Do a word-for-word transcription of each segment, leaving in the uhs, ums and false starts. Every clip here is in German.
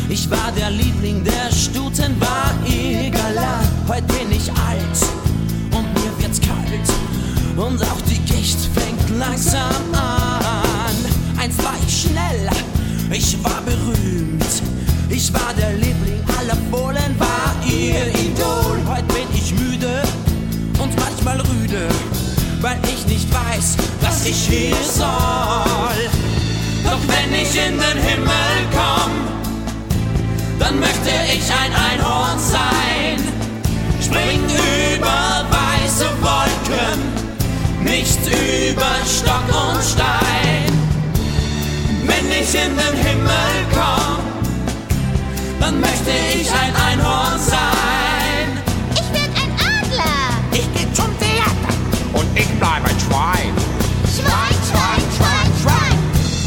Ich war der Liebling der Stuten, war egaler. Heute bin ich alt und mir wird's kalt und auch die Gicht fängt langsam an. Einst war ich schnell, ich war berühmt, ich war der Liebling aller Fohlen, war ihr Idol. Heute bin ich müde und manchmal rüde, weil ich nicht weiß, was ich hier soll. Doch wenn ich in den Himmel komm, dann möchte ich ein Einhorn sein. Spring über weiße Wolken, nicht über Stock und Stein. Wenn ich in den Himmel komm, dann möchte ich ein Einhorn sein. Ich werd ein Adler. Ich geh zum Theater. Und ich bleib ein Schwein. Schwein, Schwein, Schwein, Schwein.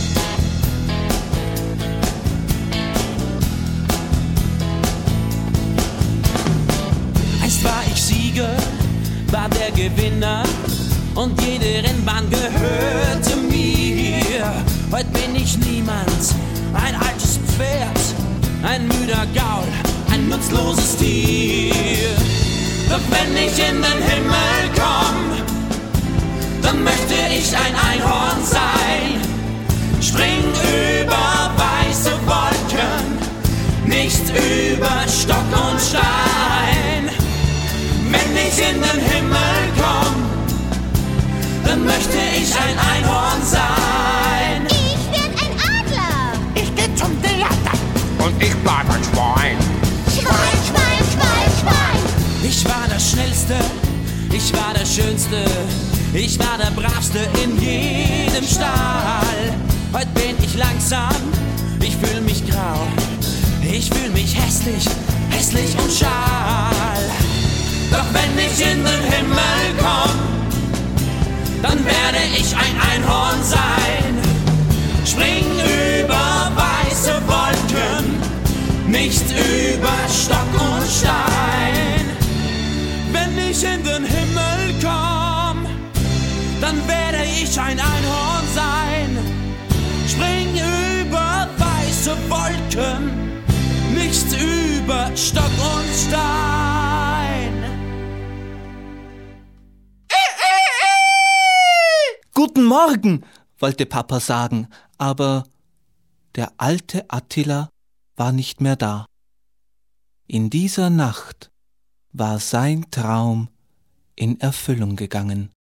Einst war ich Sieger, war der Gewinner und jede Rennbahn gehörte mir. Heute bin ich niemand, ein altes Pferd, ein müder Gaul, ein nutzloses Tier. Doch wenn ich in den Himmel komm, dann möchte ich ein Einhorn sein. Spring über weiße Wolken, nicht über Stock und Stein. Wenn ich in den Himmel komm, dann möchte ich ein Einhorn sein. Ich werd ein Adler. Ich geh zum Theater. Und ich bleib ein Schwein. Schwein, Schwein, Schwein, Schwein. Ich war der Schnellste, ich war der Schönste, ich war der Bravste in jedem Stall. Heute bin ich langsam, ich fühl mich grau, ich fühl mich hässlich, hässlich und schal. Doch wenn ich in den Himmel komm, dann werde ich ein Einhorn sein. Spring über weiße Wolken, nicht über Stock und Stein. Wenn ich in den Himmel komm, dann werde ich ein Einhorn sein. Spring über weiße Wolken, nicht über Stock und Stein. Guten Morgen, wollte Papa sagen, aber der alte Attila war nicht mehr da. In dieser Nacht war sein Traum in Erfüllung gegangen.